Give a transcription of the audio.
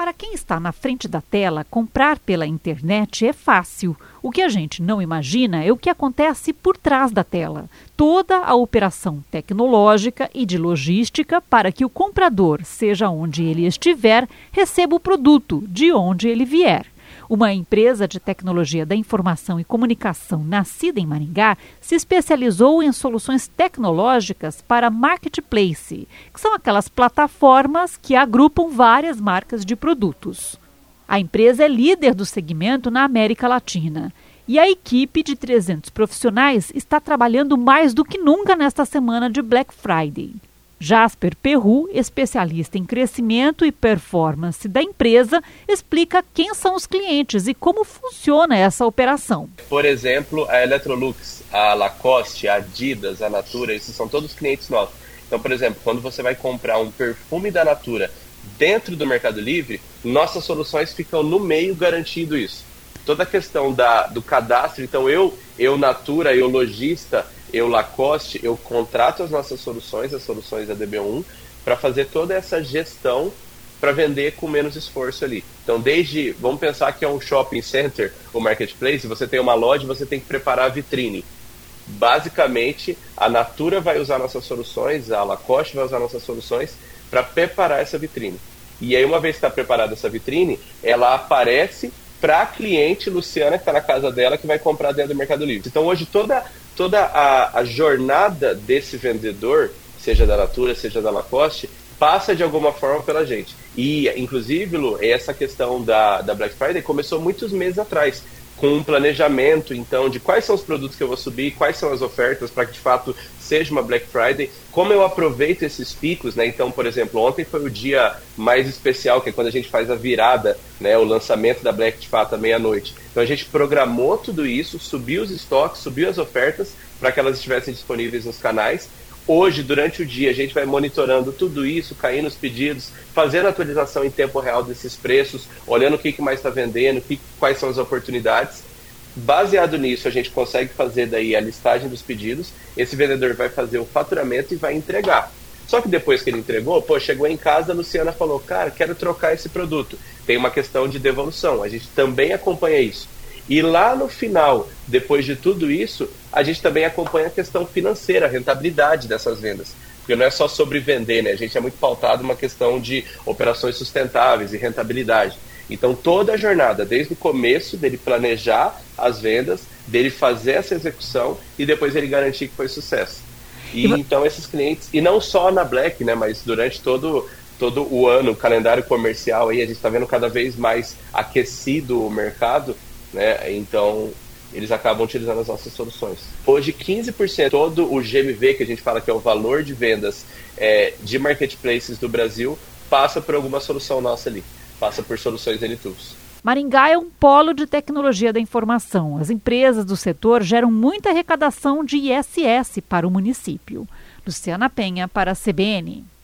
Para quem está na frente da tela, comprar pela internet é fácil. O que a gente não imagina é o que acontece por trás da tela. Toda a operação tecnológica e de logística para que o comprador, seja onde ele estiver, receba o produto de onde ele vier. Uma empresa de tecnologia da informação e comunicação nascida em Maringá se especializou em soluções tecnológicas para marketplace, que são aquelas plataformas que agrupam várias marcas de produtos. A empresa é líder do segmento na América Latina e a equipe de 300 profissionais está trabalhando mais do que nunca nesta semana de Black Friday. Jasper Perru, especialista em crescimento e performance da empresa, explica quem são os clientes e como funciona essa operação. Por exemplo, a Electrolux, a Lacoste, a Adidas, a Natura, esses são todos clientes nossos. Então, por exemplo, quando você vai comprar um perfume da Natura dentro do Mercado Livre, nossas soluções ficam no meio garantindo isso. Toda a questão do cadastro, então eu Natura, eu lojista, eu Lacoste, eu contrato as nossas soluções, as soluções da DB1, para fazer toda essa gestão para vender com menos esforço ali. Então, vamos pensar que é um shopping center, o marketplace, você tem uma loja, você tem que preparar a vitrine. Basicamente, a Natura vai usar nossas soluções, a Lacoste vai usar nossas soluções para preparar essa vitrine. E aí, uma vez que está preparada essa vitrine, ela aparece para a cliente Luciana, que está na casa dela, que vai comprar dentro do Mercado Livre. Então, hoje, toda a jornada desse vendedor, seja da Natura, seja da Lacoste, passa de alguma forma pela gente. E, inclusive, Lu, essa questão da Black Friday começou muitos meses atrás, com um planejamento, então, de quais são os produtos que eu vou subir, quais são as ofertas para que, de fato, seja uma Black Friday, como eu aproveito esses picos, né? Então, por exemplo, ontem foi o dia mais especial, que é quando a gente faz a virada, né? O lançamento da Black, de fato, à meia-noite. Então, a gente programou tudo isso, subiu os estoques, subiu as ofertas, para que elas estivessem disponíveis nos canais. Hoje, durante o dia, a gente vai monitorando tudo isso, caindo os pedidos, fazendo atualização em tempo real desses preços, olhando o que mais está vendendo, quais são as oportunidades. Baseado nisso, a gente consegue fazer daí a listagem dos pedidos, esse vendedor vai fazer o faturamento e vai entregar. Só que depois que ele entregou, chegou em casa, a Luciana falou, cara, quero trocar esse produto. Tem uma questão de devolução, a gente também acompanha isso. E lá no final, depois de tudo isso, a gente também acompanha a questão financeira, a rentabilidade dessas vendas. Porque não é só sobre vender, né? A gente é muito pautado numa questão de operações sustentáveis e rentabilidade. Então, toda a jornada, desde o começo, dele planejar as vendas, dele fazer essa execução e depois ele garantir que foi sucesso. E então, esses clientes, e não só na Black, né? Mas durante todo o ano, o calendário comercial, aí, a gente está vendo cada vez mais aquecido o mercado, né? Então, eles acabam utilizando as nossas soluções. Hoje, 15% todo o GMV, que a gente fala que é o valor de vendas de marketplaces do Brasil, passa por alguma solução nossa ali, passa por soluções N-Tools. Maringá é um polo de tecnologia da informação. As empresas do setor geram muita arrecadação de ISS para o município. Luciana Penha, para a CBN.